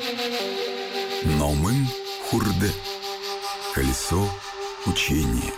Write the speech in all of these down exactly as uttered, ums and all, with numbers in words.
Номын хурды. Колесо учения.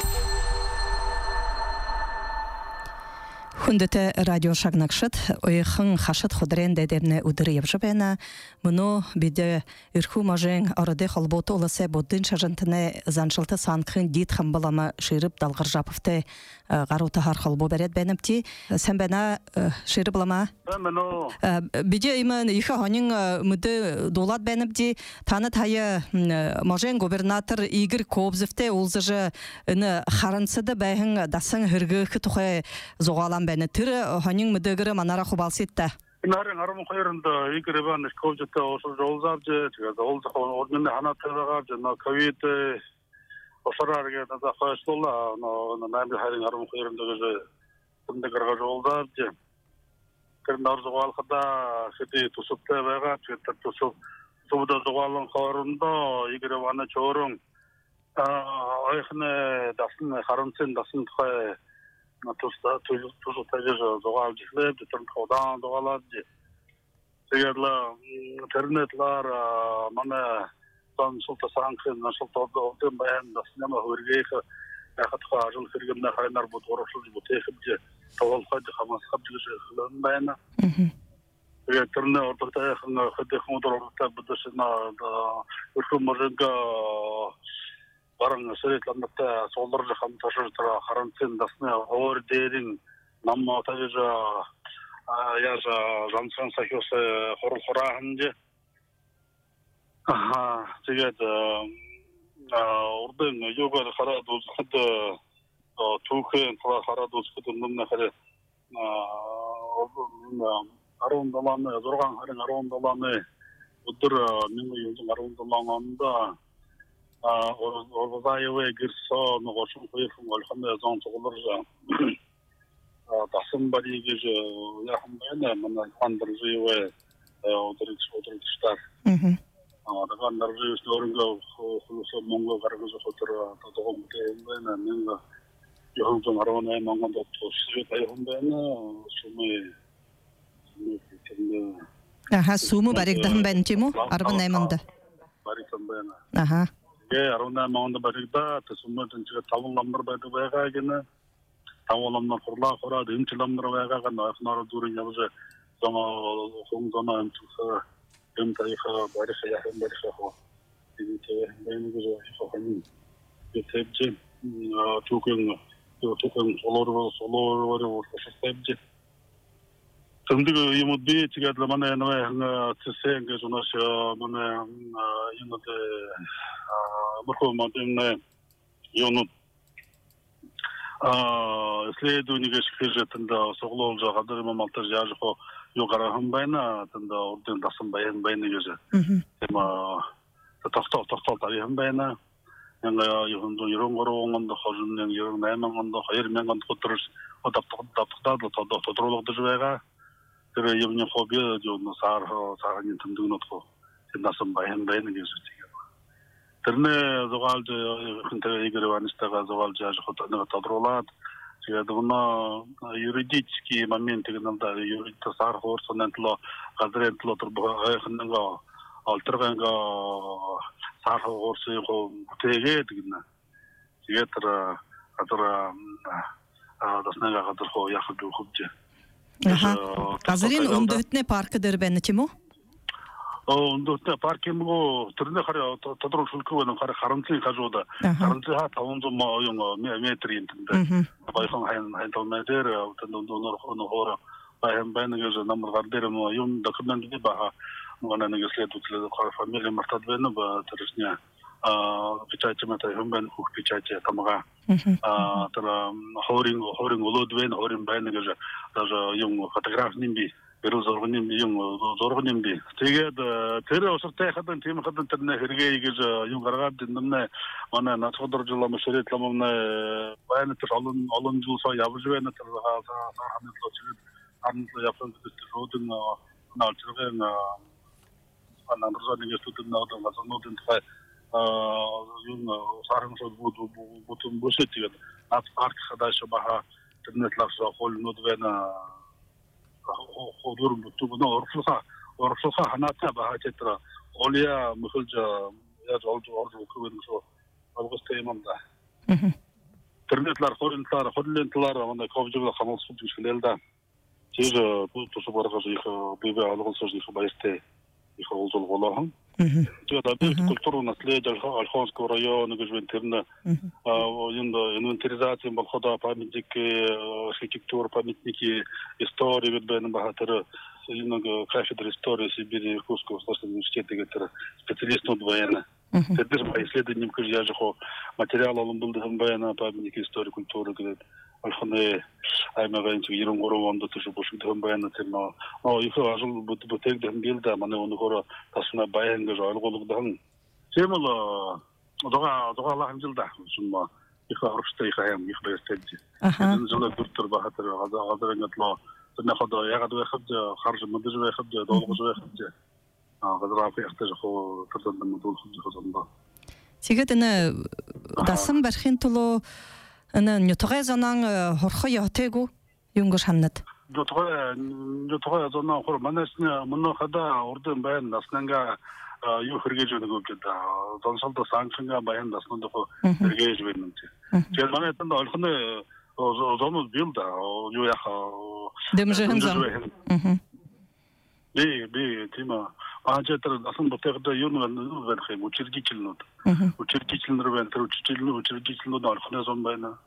Хүндэтэй радио шагнагшид ойхон хашид худрен дэдэмнэ өдөр явжбэна муно биде эрхүү мажен ороды холбото уласе буддын шажантны заншылты санкхын дит хамбалама ширип далгаржаповты гарута хар холбо берет бенепти сенбена шириблама биде иман иха ханин мыды долат бенепти таны тайы мажен губернатор Игорь Кобзевте улзыжы ны харансыды бәйхін дасан хыргы тухай зогалан бәне тир ханин мыдыгыры манара хубалситта. Нарын армын қойырында Игорь Иванович Кобзевте осы жолзабжы, олды орнында хана тырағабжы, ковид Осарарга на захватила, но на нами харин армын қойырында көзі күнді қырға жолзабжы. Кірін арзуғал қыда сети тусыпты вәға, түйеттір тусып, субда зуғалын қойырында Игорь Иванович орын айқыны дасын, қарынсын дасын тұқай тусыпты жезі зуғал жеслеп, түрін қаудан зуғалады. Сегерлі интернетлар маны сан шылты саңқын, шылты ордын баян дасын ема өргейкі әқытқа жыл кіргімді қайнар бұд орықшыл бұд екіп же тоғалқайды қамасқап жүзі қылын баяна. Түріне ордықта әқын қыдықын ұдар ордықта бұдышына үркім мұржынға барың сөретландықта солдар жақын ташыртыра қарантин дасыны ауыр дейрін намма тәжі яжа жансқан сақиосы қорыл қорағын же. Тэгээд ордын йогар харадуз хады түүхэн харадуз хадынна харе арон даланы зорган харин арон даланы өдөр мен юзын арон даланында орзайве гирсо ногошун койфун алхамда зон тоголоржа тасын бариге же яхмана мана хандыржыйве одрич одричтар Adakan dari seluruh khusus monggo karena sesuatu atau kemudian nengga yang jemaran yang monggo dokter saya humbena sume sume Aha sumu barik dah bentimu arban naimanda barik tambena Aha ya arban naimanda barik dah sume tentu tawon lamber batu baga gina tawon lamber kurla kura dinci lamber baga kan asmara durin yabuze sama hong sama entu Им таиха бариха яхын бариха хо. Дите бен гүзө хохани. Бетепче тукын тукын солор солор вар шестепче. Тымдыгы имут би тигадлы мана яна цесенге жунаш мана имут морхо мадемне йонут исследование шкежетинда соглол жагадыр мамалтар жажыхо Югарахын байна, тында орден дасын байын байны көзі. Тема тоқтал тоқтал тарихын байна. Яңа юхынды ерін қору оңында, қожынның ерін нәймен оңында, қайырмен оңында құттырыш, отаптықтады, тодыролықты жібайға. Тірі евне қобе, жоны сағын тымдығын отқы, тен дасын байын байны көзі. Тіріне зоғалды, күнтігі Игорь Ивановичтаға зоғалды жажы құттырныға тодыролады. Дына юридические моменты, когда юридический сархор, сонентло, газрентло, турбахайхнга, альтерганга, сархор, сейхо, теге, дна. Сиетра, который, доснега, который хо яхаду хубже. Ага. Газрен ундутне парка дербенне тему? Ундутне парки мго турне харе тодрол шулкуwen харе харантлин кажуда. Харантлин ха тавунду ма юнго метрин тинде. Байхан хайн хайн толмедер тендон донор хоно хора. Байхан байнге же номер гардер мо юн документ ди ба мона неге следователь хара фамилия мартад бена ба терсня. А печать мата хумбен хук печать тамага. А тара хоринг хоринг лодвен хорин байнге же даже юнго фотограф нимби Беру зоргоним юм зоргоним ди. Тэгээд тэр усартай хадан тийм хадан тэрнэ хэрэгээ гэж юм гаргаад диннэ манай нацгодор жилам ширэтлам нэ байна тэр олон олон жил сая явж байна тэр хаахан л очиж амт япон тэр родын наалчрын анамрзаны гестудын наадын газнодын тай юм сарын сод буду бутун бошетиген нат парк хадаш баха тэрнэтлах хол нодвена ходор бутуна орфлха оршоха ханата бахатетра олия мөхөлж яж олж орж өгөхөөрсө алгостэй юмда. Интернетлар хоринтлар хорлентлар манай ковжула хамалсууд гişлэлда. Тийж бу тусу баргаж их бибе алгосож их баяртай их олзол голохон. Тэгээд объект культурного наследия Ольховского района гэж байна. Энэ инвентаризация болоход памятники, архитектура, памятники, истории гэж байна бахатар энэ кафедра истории Сибири Иркутского государственного университета гэдэг специалистууд байна. Тэдгээр ба исследованием гэж яаж их материал олонболдсон байна памятники истории культуры гэдэг Ольхоны аймагын ерөн гурван онд төш бушигдсан байна тийм оо их ажил бүтээгдэхүүн билдэ манай өнөхөр тасна баян гэж ойлгуулдаг. Тийм л дога догаалаа хэмжилдэ юм их орчтой их аим их баяртай. Энэ зөвлөд дүртэр бахатар газар ngaтлоо нөхөд ягаад байхад харж мэдэж байхад доолгож байхад а газар афихтай жоо тэрдэн мэдүүлэх зохиолдоо. Тэгээд энэ дасан барихын тулуу энэ нютгай занан хорхой ятэгүү юнгаш ханнад. Нютгай нютгай занан хор манасны мөн хада урдын байн наснанга юу хэрэгэж өгнө гэдэг. Зонсолдо санкцинга баян наснанд хэрэгэж өгнө. Тэгээд манай танд олхны зонол билда юу яха дэмжэн зам. Мм. Би би тима ажетэр насан ботэгдэ юу нэг байх юм учиргичлнүүд. Учиргичлнэр байна тэр учиргичлнүүд учиргичлнүүд олхны зон байна.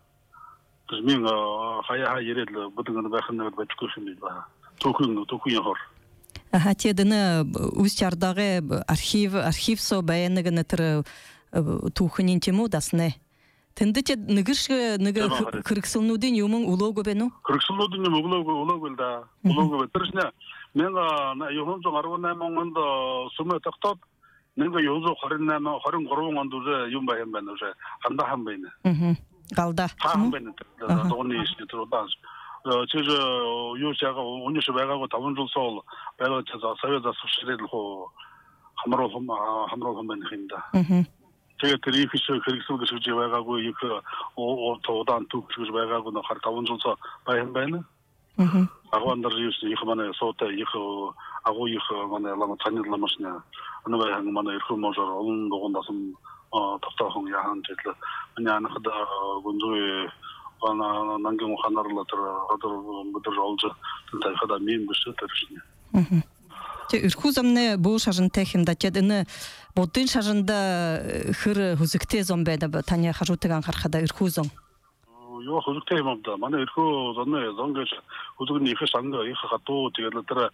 Мен хаяа ярил бүдгэн байх нэг бачгүй юм байна. Төхөн төхөн хор. Аха тэдэн үсчардагэ архив архивсо баяныг нэтэр түүхний тему дасне. Тэнд тэ нэгэрш нэг хэрэгсэлнүүдийн юм улоог байна уу? Хэрэгсэлнүүдийн юм улоог улоог л да. Улоог тэршнэ мен юухан зон арван найман онд сүмэ тогтоод нэг юухан харин найман харин гурван онд уже юм баян байна уже хандахан байна. Мм. Галда. Хаан байна. Дооны истэ трууданс. Чиж юу чага униш байгааг таван жил сол байгаад совет засвшрэл хоо хамрол хам хамрол хам байна хинда. Мм. Тэгээд тэр их хэрэгсэл гэж байгаагүй их туудан түүх гэж байгаагүй нөхөр таван жил сол баян байна. Мм. Агвандар юус их манай сота их агуу их манай лама танилламашна анаваа манай ирхэн можор олон дугундасан тавтахан яхан житлээ миний анхад гүнзүү ана нангын ханарлаа тэр гадар бүдэр олж тайхада мим бүсэ тэршнэ. Мм. Тэ ирхүү замны буу шажинтай хэмдэ тэд энэ будын шажинда хэр хүзэгтэй зам байна таны хажуутыг анхаарахад ирхүү зам. Юу хүзэгтэй юм да манай ирхүү зоны зон гэж хүзэгний их санга их хатуу тэгээд тэр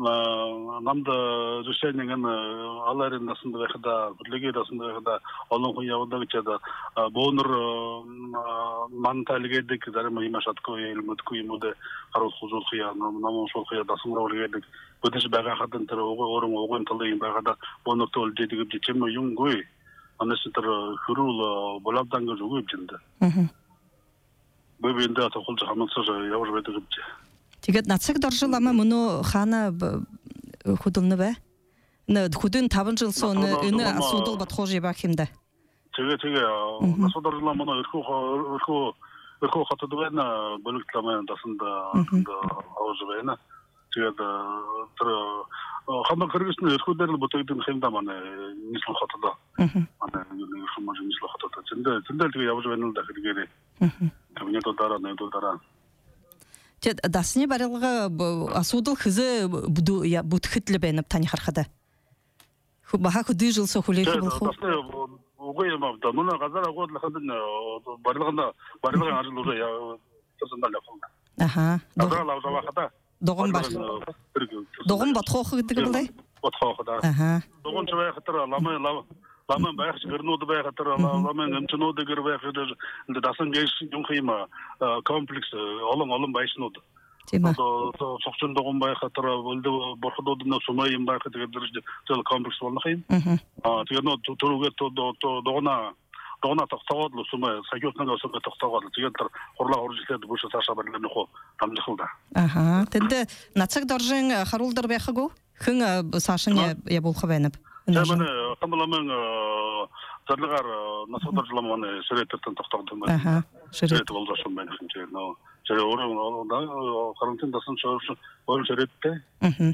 намд жишээнэн аларын насанд байхада бүлэгээ насанд байхада олон хүн явдаг ч яда боонор манталгээд зарим юм шатгүй илмэдгүй юм уу харуул хузуулах яа намон шулах яа дасмаар гэдэг бүдэс байгаа хадан тэр өөрөн угын талын байхада боонортой үлдээдэг гэж юм юмгүй анаас тэр хөрүүл болавдан гэж үгүй юм даа. Мм. Бэбэндээ тохолж хамсаж явж байдаг юм чи. Тэгээд нацаг доржил ама мөнөө хаана хөдөлнө бай. Нэ хөдөн таван жил сон энэ асуудал бодхож явах юм да. Тэгээ тэгээ асуудал доржил ама өрхөө өрхөө өрхөө хатад байна бүлэгтламын дасанда авж байна. Тэгээд тэр хамаг хэрэгсний өрхүүдээр л бүтээгдэх юм да манай нийслэл хатад. Манай нэг хүмүүс нийслэл хатад. Зөндөө зөндөө тэгээ явж байна л да хэрэгээрээ. Тэвнээ дараа нэг дараа. Тэд дасны барилга асуудал хэзээ бүтгэл байна таны харахад. Баха хөдөө жил сохолэх болох уу? Угүй юм авда. Манай газар агуулахад барилгана барилгын ажил уже ясандал явах. Аха. Газар лавзавахада. Догон бат. Догон батхох гэдэг юм лээ. Батхох да. Аха. Догон чвай хатар ламай лав ламан байх гэрнүүд байх хатар ламан эмчнүүд гэр байх энэ дасан гээш юм хима комплекс олон олон байшнууд. Тийм ээ. Одоо цогцон догон байх хатар өлдө борходууд нь сумай юм байх гэдэг зөв комплекс болно юм. Аа тэгээд нөө түрүүгээ догона догона тогтоогод л сумай саяутнаа сумай тогтоогод тэгээд хурлаа хуржлээд бүш цаашаа барилгын нөхөө дамжихал да. Аха. Тэнд нацаг доржин харуулдар байхаггүй хэн саашин явуулах байна. Jamen тамламын зарлагаар насодарлам манай ширээтэн тогтоогдсон байна. Аха. Ширээт болдсон байна юм чинь нөө. Тэр өөрөө карантин дасан шоорш бол ширээттэй. Аха.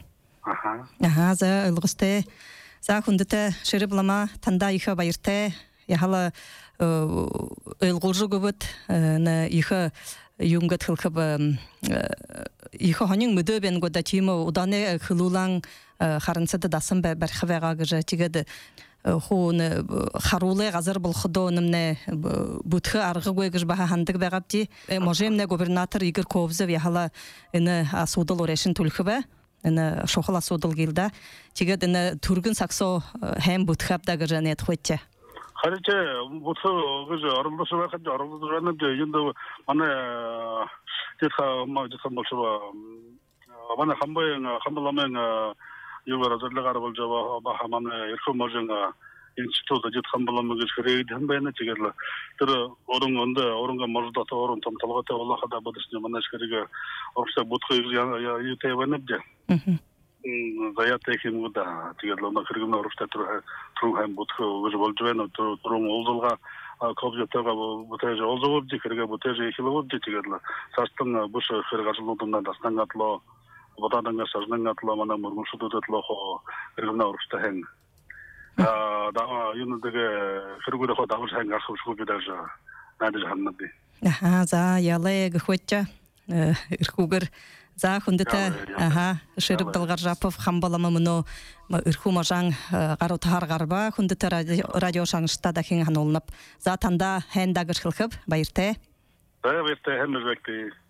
Ага. Ага, за ылгысты. За хундыта шырыблама танда иха байырте. Яхала ылгылжы көбөт на иха юнгат хылхыб иха ханын мүдө бен года тимо уданы хылулан харынсыды дасын бәрхвега гыжа тигеді хуны харулы газар бұл худонымне бутхы арғы гойгыш баха хандык бәгапти можемне губернатор Игорь Ковзов яхала ины асудыл орешин түлхыбе ины шохала судыл гилда тигеді ины тургын саксо хэм бутхабда гыжа нет хотче Хариче бутхы гыжа арылдышы вакытта арылдышы де енді мана детха ма детха болшыба мана хамбайын хамбаламын югар азырлыгар болжаба бахаманы эрху моженга института жетхан боломуг шерейд ханбайна тигерле тэр орун онда орунга можда орун там талгата Аллаха да бодысны мана шереге орса бутхы ютайваныбде заят техим гуда тигерле на кыргына орушта тур турган бутхы уже болжвена турун олдулга кобжатага бутеже олзовди кырга бутеже хиловди тигерле састын буш кыргажылуудунда дастангатло Водадан сажнан атла мана мурмушуду детлохо кыргына орушта хен. А да юнудеге кыргыда хо дагы хен гаршушку бидажа. Надыж ханнады. Аха, за яле гхотча ирхугер за хундыта аха шырып далгар жапов хамбалама муну ирху мажан гарутар гарба хундыта радио шаңышта да хен ханолнап за танда хен дагыр хылхып байырте. Да байырте хен безекти.